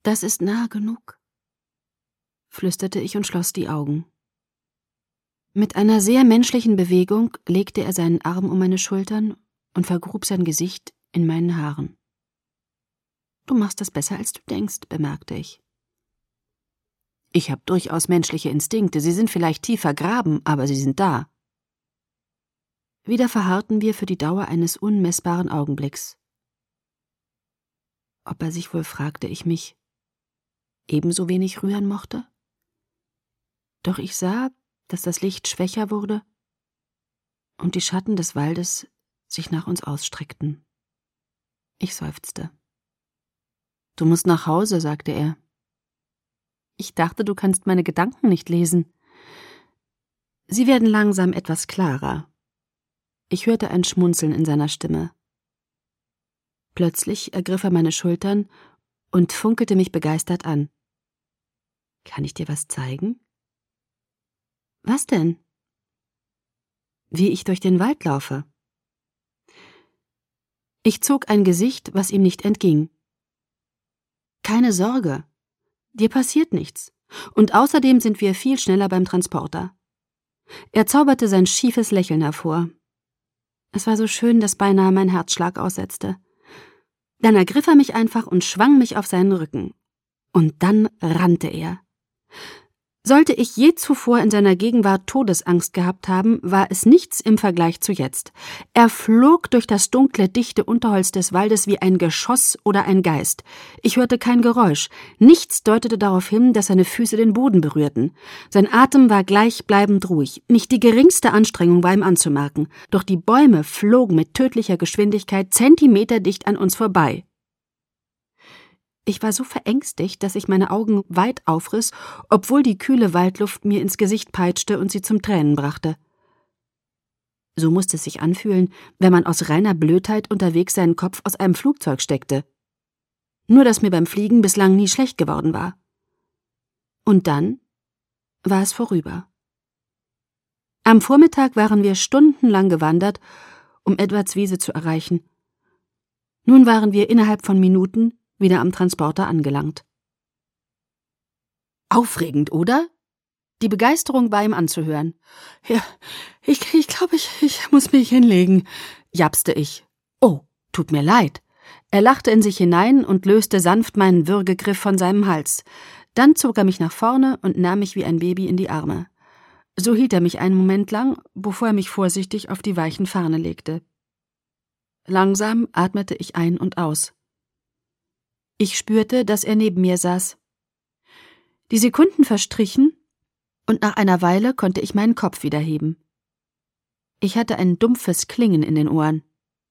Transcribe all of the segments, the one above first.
Das ist nah genug, flüsterte ich und schloss die Augen. Mit einer sehr menschlichen Bewegung legte er seinen Arm um meine Schultern und vergrub sein Gesicht in meinen Haaren. »Du machst das besser, als du denkst«, bemerkte ich. »Ich habe durchaus menschliche Instinkte. Sie sind vielleicht tief vergraben, aber sie sind da.« Wieder verharrten wir für die Dauer eines unmessbaren Augenblicks. Ob er sich wohl, fragte ich mich, ebenso wenig rühren mochte? Doch ich sah, dass das Licht schwächer wurde und die Schatten des Waldes sich nach uns ausstreckten. Ich seufzte. »Du musst nach Hause«, sagte er. »Ich dachte, du kannst meine Gedanken nicht lesen.« Sie werden langsam etwas klarer. Ich hörte ein Schmunzeln in seiner Stimme. Plötzlich ergriff er meine Schultern und funkelte mich begeistert an. »Kann ich dir was zeigen?« »Was denn?« »Wie ich durch den Wald laufe.« Ich zog ein Gesicht, was ihm nicht entging. »Keine Sorge, dir passiert nichts. Und außerdem sind wir viel schneller beim Transporter.« Er zauberte sein schiefes Lächeln hervor. Es war so schön, dass beinahe mein Herzschlag aussetzte. Dann ergriff er mich einfach und schwang mich auf seinen Rücken. Und dann rannte er. Sollte ich je zuvor in seiner Gegenwart Todesangst gehabt haben, war es nichts im Vergleich zu jetzt. Er flog durch das dunkle, dichte Unterholz des Waldes wie ein Geschoss oder ein Geist. Ich hörte kein Geräusch. Nichts deutete darauf hin, dass seine Füße den Boden berührten. Sein Atem war gleichbleibend ruhig. Nicht die geringste Anstrengung war ihm anzumerken. Doch die Bäume flogen mit tödlicher Geschwindigkeit zentimeterdicht an uns vorbei. Ich war so verängstigt, dass ich meine Augen weit aufriss, obwohl die kühle Waldluft mir ins Gesicht peitschte und sie zum Tränen brachte. So musste es sich anfühlen, wenn man aus reiner Blödheit unterwegs seinen Kopf aus einem Flugzeug steckte. Nur, dass mir beim Fliegen bislang nie schlecht geworden war. Und dann war es vorüber. Am Vormittag waren wir stundenlang gewandert, um Edwards Wiese zu erreichen. Nun waren wir innerhalb von Minuten wieder am Transporter angelangt. Aufregend, oder? Die Begeisterung war ihm anzuhören. »Ja, ich glaube, ich muss mich hinlegen«, japste ich. »Oh, tut mir leid.« Er lachte in sich hinein und löste sanft meinen Würgegriff von seinem Hals. Dann zog er mich nach vorne und nahm mich wie ein Baby in die Arme. So hielt er mich einen Moment lang, bevor er mich vorsichtig auf die weichen Farne legte. Langsam atmete ich ein und aus. Ich spürte, dass er neben mir saß. Die Sekunden verstrichen, und nach einer Weile konnte ich meinen Kopf wieder heben. Ich hatte ein dumpfes Klingen in den Ohren.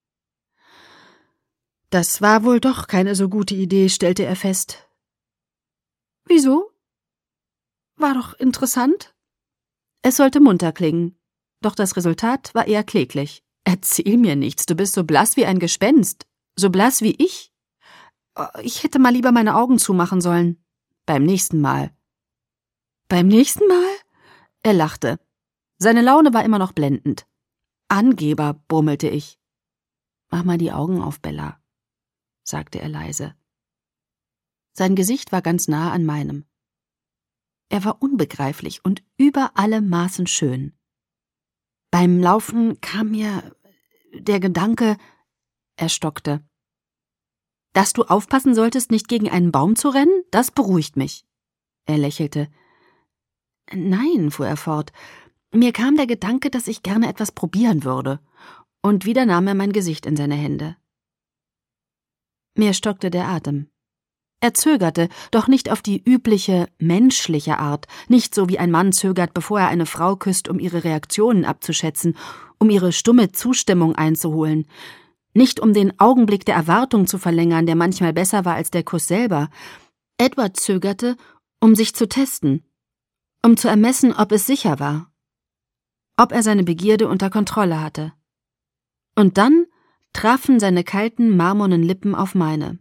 Das war wohl doch keine so gute Idee, stellte er fest. Wieso? War doch interessant. Es sollte munter klingen, doch das Resultat war eher kläglich. Erzähl mir nichts, du bist so blass wie ein Gespenst, so blass wie ich. Ich hätte mal lieber meine Augen zumachen sollen. Beim nächsten Mal. Beim nächsten Mal? Er lachte. Seine Laune war immer noch blendend. Angeber, brummelte ich. Mach mal die Augen auf, Bella, sagte er leise. Sein Gesicht war ganz nah an meinem. Er war unbegreiflich und über alle Maßen schön. Beim Laufen kam mir der Gedanke, er stockte. Dass du aufpassen solltest, nicht gegen einen Baum zu rennen, das beruhigt mich. Er lächelte. Nein, fuhr er fort, mir kam der Gedanke, dass ich gerne etwas probieren würde. Und wieder nahm er mein Gesicht in seine Hände. Mir stockte der Atem. Er zögerte, doch nicht auf die übliche, menschliche Art, nicht so wie ein Mann zögert, bevor er eine Frau küsst, um ihre Reaktionen abzuschätzen, um ihre stumme Zustimmung einzuholen. Nicht um den Augenblick der Erwartung zu verlängern, der manchmal besser war als der Kuss selber. Edward zögerte, um sich zu testen, um zu ermessen, ob es sicher war, ob er seine Begierde unter Kontrolle hatte. Und dann trafen seine kalten, marmornen Lippen auf meine.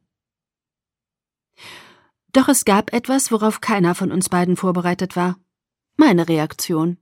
Doch es gab etwas, worauf keiner von uns beiden vorbereitet war. Meine Reaktion.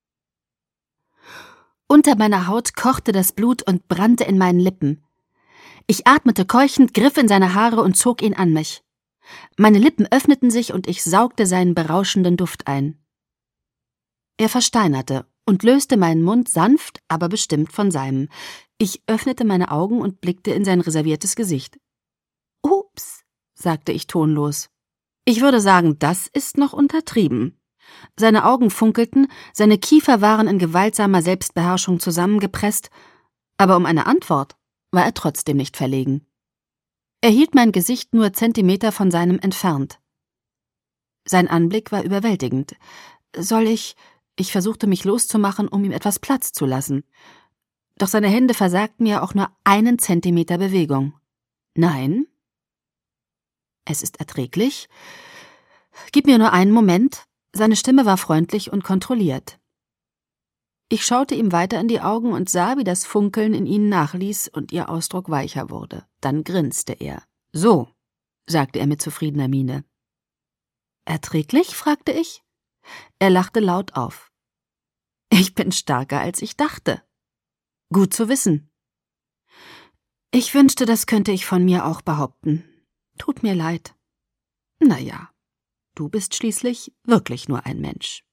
Unter meiner Haut kochte das Blut und brannte in meinen Lippen. Ich atmete keuchend, griff in seine Haare und zog ihn an mich. Meine Lippen öffneten sich und ich saugte seinen berauschenden Duft ein. Er versteinerte und löste meinen Mund sanft, aber bestimmt von seinem. Ich öffnete meine Augen und blickte in sein reserviertes Gesicht. »Ups«, sagte ich tonlos. Ich würde sagen, das ist noch untertrieben. Seine Augen funkelten, seine Kiefer waren in gewaltsamer Selbstbeherrschung zusammengepresst, aber um eine Antwort war er trotzdem nicht verlegen. Er hielt mein Gesicht nur Zentimeter von seinem entfernt. Sein Anblick war überwältigend. »Soll ich?« Ich versuchte mich loszumachen, um ihm etwas Platz zu lassen. Doch seine Hände versagten mir auch nur einen Zentimeter Bewegung. »Nein?« »Es ist erträglich. Gib mir nur einen Moment.« Seine Stimme war freundlich und kontrolliert. Ich schaute ihm weiter in die Augen und sah, wie das Funkeln in ihnen nachließ und ihr Ausdruck weicher wurde. Dann grinste er. »So«, sagte er mit zufriedener Miene. »Erträglich?« fragte ich. Er lachte laut auf. »Ich bin stärker, als ich dachte.« »Gut zu wissen.« »Ich wünschte, das könnte ich von mir auch behaupten. Tut mir leid.« »Na ja, du bist schließlich wirklich nur ein Mensch.«